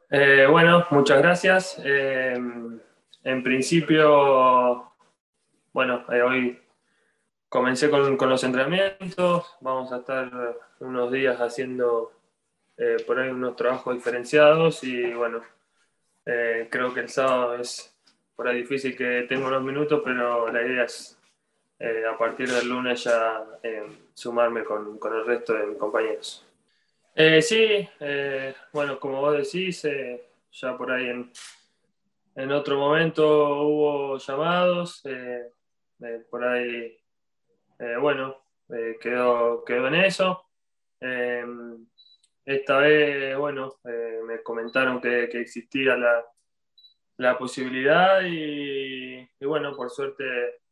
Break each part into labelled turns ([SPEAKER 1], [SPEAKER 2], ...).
[SPEAKER 1] Bueno, muchas gracias. En principio, bueno, hoy comencé con los entrenamientos. Vamos a estar unos días haciendo por ahí unos trabajos diferenciados y bueno, creo que el sábado es por ahí difícil que tenga unos minutos, pero la idea es a partir del lunes ya sumarme con el resto de mis compañeros. Sí, bueno, como vos decís, ya por ahí en otro momento hubo llamados, por ahí, bueno, quedó en eso. Eh, Esta vez, bueno, me comentaron que existía la posibilidad y bueno, por suerte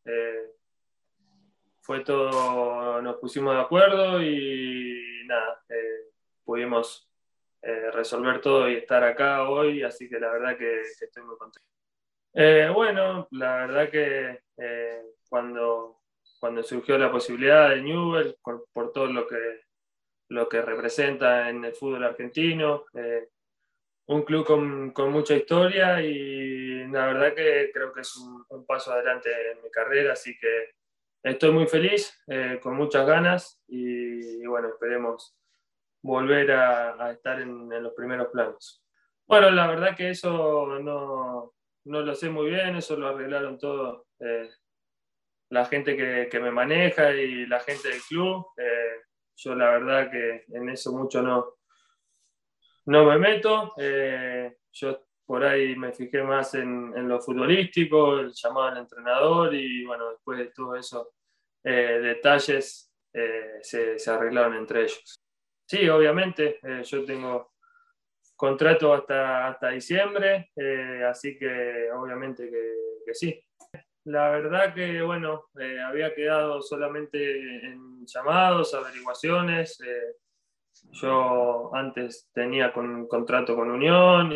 [SPEAKER 1] fue todo, nos pusimos de acuerdo y nada, pudimos resolver todo y estar acá hoy, así que la verdad que estoy muy contento. Bueno, la verdad que cuando surgió la posibilidad de Newell, por todo lo que representa en el fútbol argentino, un club con mucha historia y la verdad que creo que es un paso adelante en mi carrera, así que estoy muy feliz, con muchas ganas y bueno, esperemos volver a estar en los primeros planos. Bueno, la verdad que eso no lo sé muy bien, eso lo arreglaron todo la gente que me maneja y la gente del club. Yo la verdad que en eso mucho no me meto. Yo por ahí me fijé más en lo futbolístico, el llamado al entrenador y bueno, después de todo eso, detalles se arreglaron entre ellos. Sí, obviamente, yo tengo contrato hasta diciembre, así que obviamente que sí. La verdad que, bueno, había quedado solamente en llamados, averiguaciones. Yo antes tenía contrato con Unión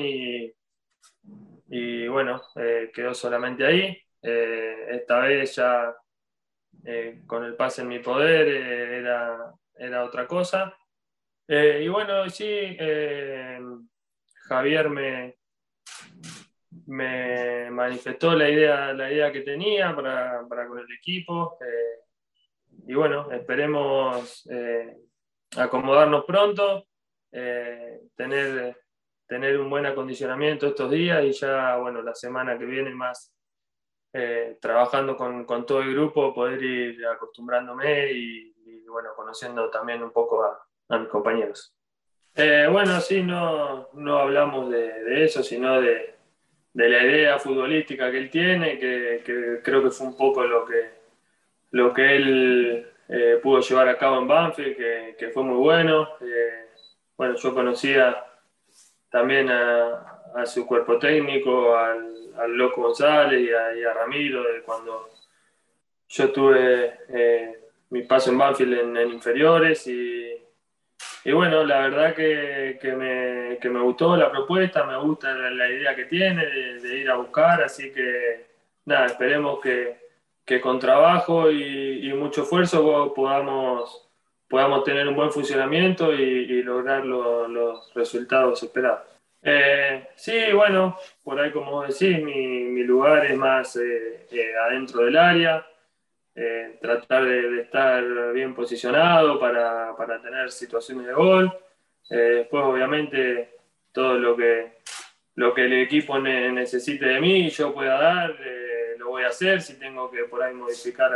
[SPEAKER 1] y bueno, quedó solamente ahí. Esta vez ya con el pase en mi poder era otra cosa. Y bueno, sí, Javier me manifestó la idea que tenía para con el equipo. Y bueno, esperemos acomodarnos pronto, tener un buen acondicionamiento estos días y ya, bueno, la semana que viene más trabajando con todo el grupo, poder ir acostumbrándome y, bueno, conociendo también un poco a mis compañeros. Bueno, sí, no hablamos de eso, sino de la idea futbolística que él tiene, que creo que fue un poco lo que él pudo llevar a cabo en Banfield, que fue muy bueno. Bueno, yo conocía también a su cuerpo técnico, al Loco González y a Ramiro, de cuando yo tuve mi paso en Banfield en inferiores y bueno, la verdad que me gustó la propuesta, me gusta la idea que tiene de ir a buscar, así que nada, esperemos que con trabajo y mucho esfuerzo podamos tener un buen funcionamiento y lograr los resultados esperados. Sí, bueno, por ahí como vos decís, mi lugar es más adentro del área, tratar de estar bien posicionado para tener situaciones de gol. Después, obviamente, todo lo que el equipo necesite de mí y yo pueda dar, lo voy a hacer. Si tengo que por ahí modificar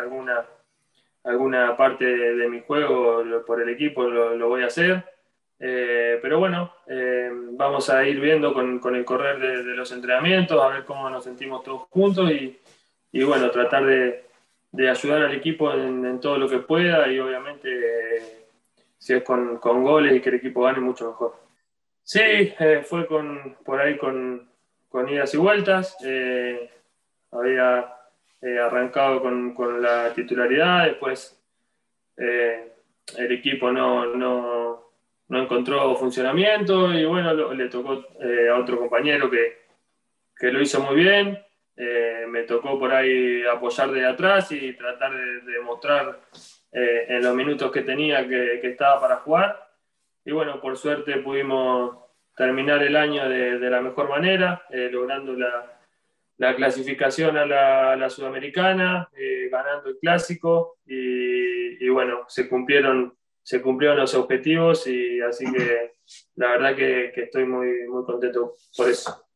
[SPEAKER 1] alguna parte de mi juego por el equipo, lo voy a hacer. Pero bueno, vamos a ir viendo con el correr de los entrenamientos, a ver cómo nos sentimos todos juntos y bueno, tratar de ayudar al equipo en todo lo que pueda y obviamente si es con goles y que el equipo gane, mucho mejor. Sí, fue por ahí con idas y vueltas. Había arrancado con la titularidad, después eh, el equipo no encontró funcionamiento y bueno, le tocó a otro compañero que lo hizo muy bien. Me tocó por ahí apoyar desde atrás y tratar de mostrar en los minutos que tenía que estaba para jugar. Y bueno, por suerte terminar el año de la mejor manera, logrando la clasificación a la Sudamericana, ganando el clásico y bueno, se cumplieron los objetivos y así que la verdad que estoy muy, muy contento por eso.